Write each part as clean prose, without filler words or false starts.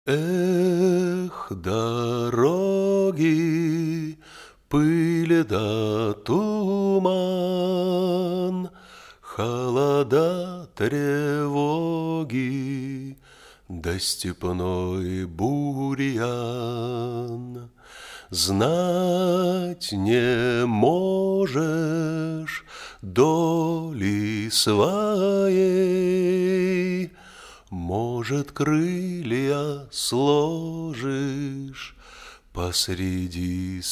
Эх, дороги, пыль да туман, холода, тревоги, да степной бурьян. Знать не можешь доли своей, может, крылья сложишь посреди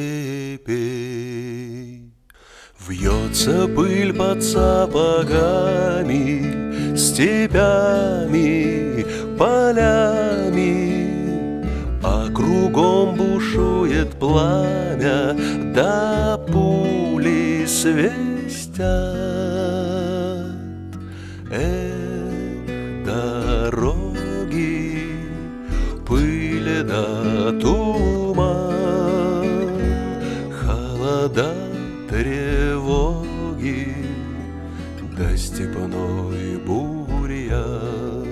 степей. Вьется пыль под сапогами, степями, полями, а кругом бушует пламя, да пули свистят. Дороги, пыль да туман, холода, тревоги, да степной бурьян.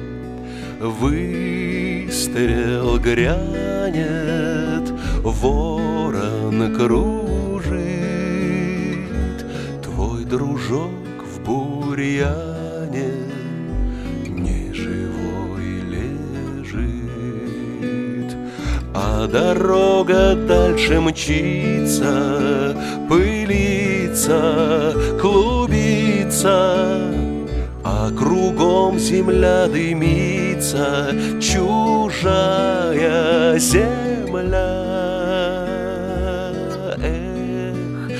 Выстрел грянет, ворон кружит, твой дружок в бурьяне неживой лежит. А дорога дальше мчится, пылится, клубится, а кругом земля дымится, чужая земля. Эх,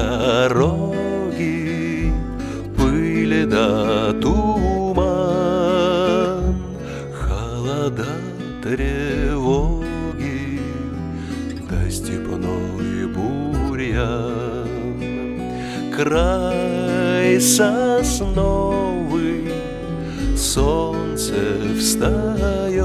дороги, пыль да туман, холода, тревоги, да степной бурьян. Край сосновый, солнце встает,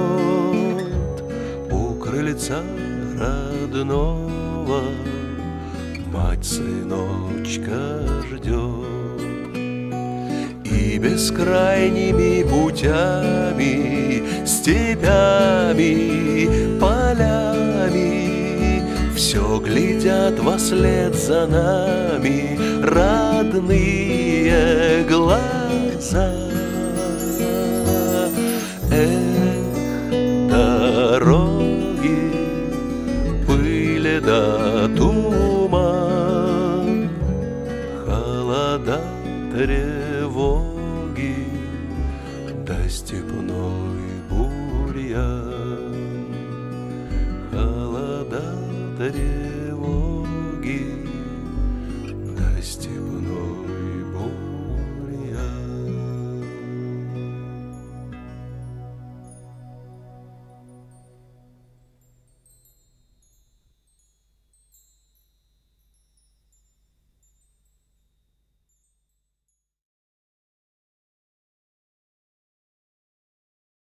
у крыльца родного мать сыночка ждет. И бескрайними путями, степями, полями все глядят вослед за нами родные глаза. Эх, дороги, пыль да туман, холода, тревоги, да степной бурьян. Холода, тревоги,